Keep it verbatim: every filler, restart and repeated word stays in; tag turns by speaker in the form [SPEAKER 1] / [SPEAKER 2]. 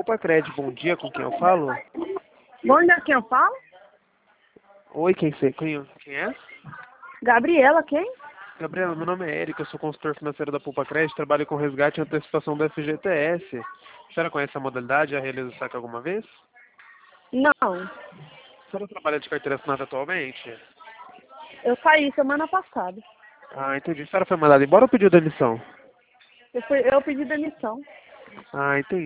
[SPEAKER 1] Poupa Cred, bom dia, com quem eu falo?
[SPEAKER 2] Bom dia, quem eu falo?
[SPEAKER 1] Oi, quem, você, quem, quem é?
[SPEAKER 2] Gabriela, quem?
[SPEAKER 1] Gabriela, meu nome é Érica, eu sou consultor financeiro da Poupa Cred, trabalho com resgate e antecipação do F G T S. A senhora conhece a modalidade, já realizou saque alguma vez?
[SPEAKER 2] Não,
[SPEAKER 1] A senhora trabalha de carteira assinada atualmente?
[SPEAKER 2] eu saí semana passada.
[SPEAKER 1] Ah, entendi. A senhora foi mandada embora ou pediu demissão?
[SPEAKER 2] Eu, fui, eu pedi demissão.
[SPEAKER 1] Ah, entendi.